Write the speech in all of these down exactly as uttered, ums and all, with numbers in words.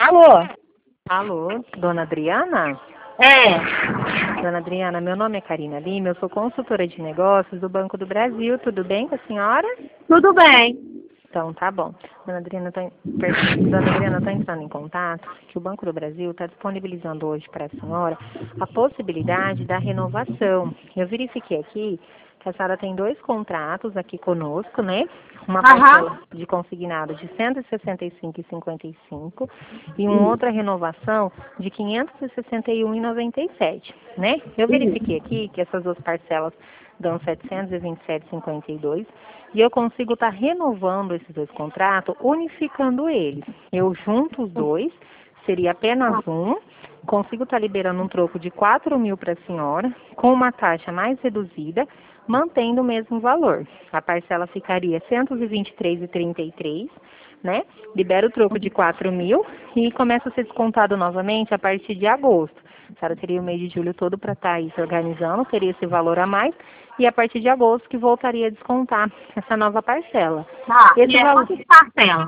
Alô? Alô, dona Adriana? É. Dona Adriana, meu nome é Karina Lima, eu sou consultora de negócios do Banco do Brasil. Tudo bem com a senhora? Tudo bem. Então, tá bom. Dona Adriana, tô, Dona Adriana, estou entrando em contato que o Banco do Brasil está disponibilizando hoje para a senhora a possibilidade da renovação. Eu verifiquei aqui que a senhora tem dois contratos aqui conosco, né? Uma parcela Aham. de consignado de cento e sessenta e cinco e cinquenta e cinco e uma outra renovação de quinhentos e sessenta e um e noventa e sete, né? Eu verifiquei aqui que essas duas parcelas dão setecentos e vinte e sete e cinquenta e dois e eu consigo estar renovando esses dois contratos, unificando eles. Eu junto os dois, seria apenas um, consigo estar liberando um troco de quatro mil para a senhora, com uma taxa mais reduzida, mantendo o mesmo valor. A parcela ficaria cento e vinte e três e trinta e três, né? Libera o troco de quatro mil e começa a ser descontado novamente a partir de agosto. A senhora teria o mês de julho todo para estar aí se organizando, teria esse valor a mais, e a partir de agosto que voltaria a descontar essa nova parcela. Tá. Esse E é valor, quantas parcelas?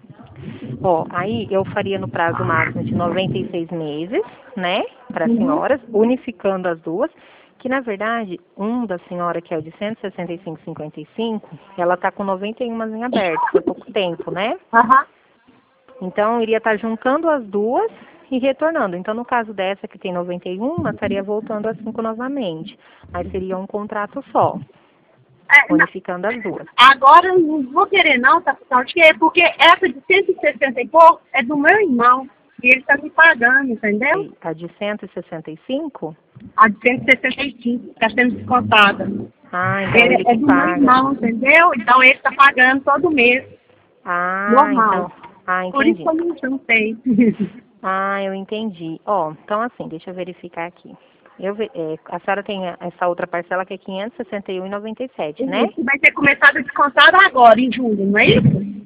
ó, aí eu faria no prazo máximo de noventa e seis meses, né, para as Uhum. senhoras, unificando as duas, que na verdade, um da senhora, que é o de cento e sessenta e cinco e cinquenta e cinco, ela está com noventa e um em aberto, foi pouco tempo, né? Aham. Então, iria estar juntando as duas e retornando. Então, no caso dessa que tem noventa e um, estaria voltando a cinco novamente. Mas seria um contrato só, É, não. unificando as duas. Agora eu não vou querer não, tá? Por quê? Porque essa de cento e sessenta e pouco é do meu irmão. E ele tá me pagando, entendeu? E a de cento e sessenta e cinco, A de cento e sessenta e cinco está sendo descontada. ah, então Ele ele é que do meu paga. irmão, entendeu? Então ele tá pagando todo mês. Ah, Normal. então, ah, Por isso entendi. que eu não juntei. Ah, eu entendi. Ó, então assim, deixa eu verificar aqui. Eu, ve- é, a senhora tem essa outra parcela que é quinhentos e sessenta e um e noventa e sete, né? Isso vai ter começado a descontar agora, em julho, não é isso?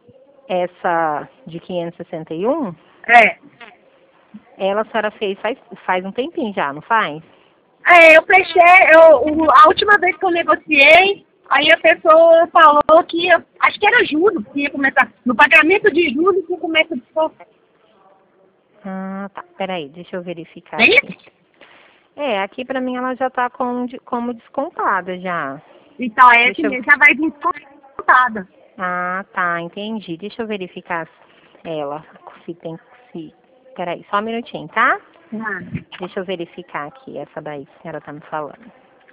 Essa de quinhentos e sessenta e um, É. ela a senhora fez faz, faz um tempinho já, não faz? É, eu fechei, eu, o- a última vez que eu negociei, aí a pessoa falou que, ia- acho que era julho, que ia começar, no pagamento de julho que começa a descontar. Ah, tá. Peraí, deixa eu verificar É aqui. isso? É, aqui pra mim ela já tá com, de- como descontada já. Então, é esse Deixa eu... mês já vai vir descontada. Ah, tá, entendi. Deixa eu verificar ela, se tem, se... Peraí, só um minutinho, tá? Ah. Deixa eu verificar aqui, essa daí que a senhora tá me falando.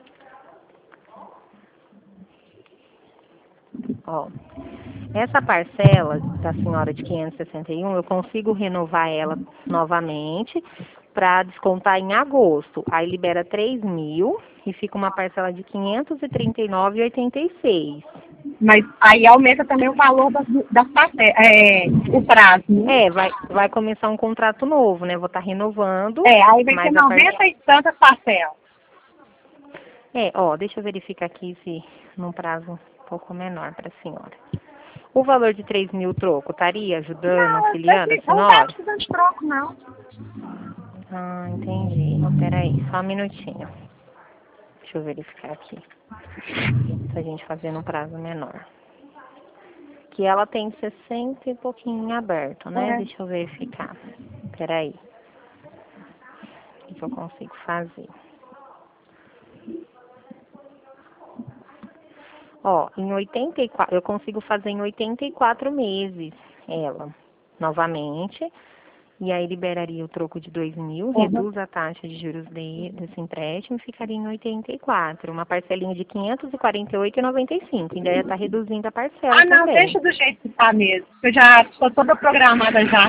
Ó, essa parcela da senhora de quinhentos e sessenta e um, eu consigo renovar ela novamente para descontar em agosto. Aí libera três mil e fica uma parcela de quinhentos e trinta e nove e oitenta e seis. Mas aí aumenta também o valor das, das parcelas, é, o prazo, né? É, vai, vai começar um contrato novo, né? Vou estar renovando, É, aí vai ser mas a parte... noventa e tantas parcelas. É, ó, deixa eu verificar aqui se num prazo um pouco menor para a senhora. O valor de três mil troco estaria ajudando, Não, eu auxiliando a eu não estava senhora? precisando de troco, não. Ah, entendi. Peraí, só um minutinho. Deixa eu verificar aqui. Pra gente fazer num prazo menor. Que ela tem sessenta e pouquinho em aberto, né? É. Deixa eu verificar. Peraí. O que eu consigo fazer? Ó, em oitenta e quatro, eu consigo fazer em oitenta e quatro meses ela, novamente. E aí liberaria o troco de dois mil, Uhum. reduz a taxa de juros de, desse empréstimo e ficaria em oitenta e quatro. Uma parcelinha de quinhentos e quarenta e oito e noventa e cinco. Ainda ia estar reduzindo a parcela Ah, não, também. deixa do jeito que tá mesmo. Eu já estou toda programada já.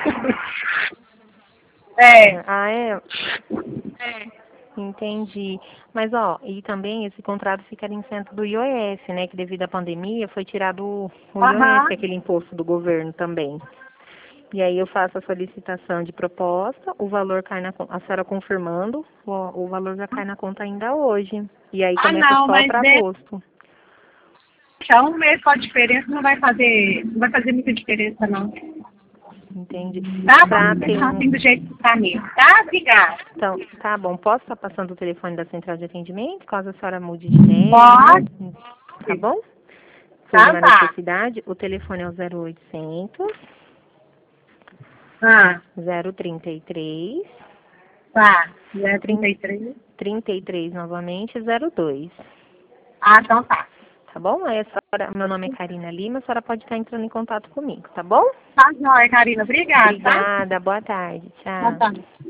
é. Ah, é? É. Entendi. Mas, ó, e também esse contrato ficaria isento do I O S, né? Que devido à pandemia foi tirado o o I O S, Aham. que é aquele imposto do governo também. E aí eu faço a solicitação de proposta, o valor cai na conta, a senhora confirmando, o, o valor já cai na conta ainda hoje. E aí Ah, começa não, só mas para agosto. deixa um mês com a diferença não vai fazer, não vai fazer muita diferença, não. Entende? Tá? Pra Vamos ter deixar um. assim do jeito que tá mesmo. Tá? Obrigada. Então, tá bom, posso estar passando o telefone da central de atendimento, caso a senhora mude de ideia, né? Pode. Tá bom? Surge Tá, uma tá. necessidade, o telefone é o zero oitocentos, Ah, zero trinta e três. tá. zero trinta e três. trinta e três novamente, zero dois. Ah, então tá. Tá bom? Aí a senhora, meu nome é Karina Lima, a senhora pode estar entrando em contato comigo, tá bom? Tá jóia, Karina. Obrigada, tá? Obrigada, boa tarde. Boa Tchau. tarde.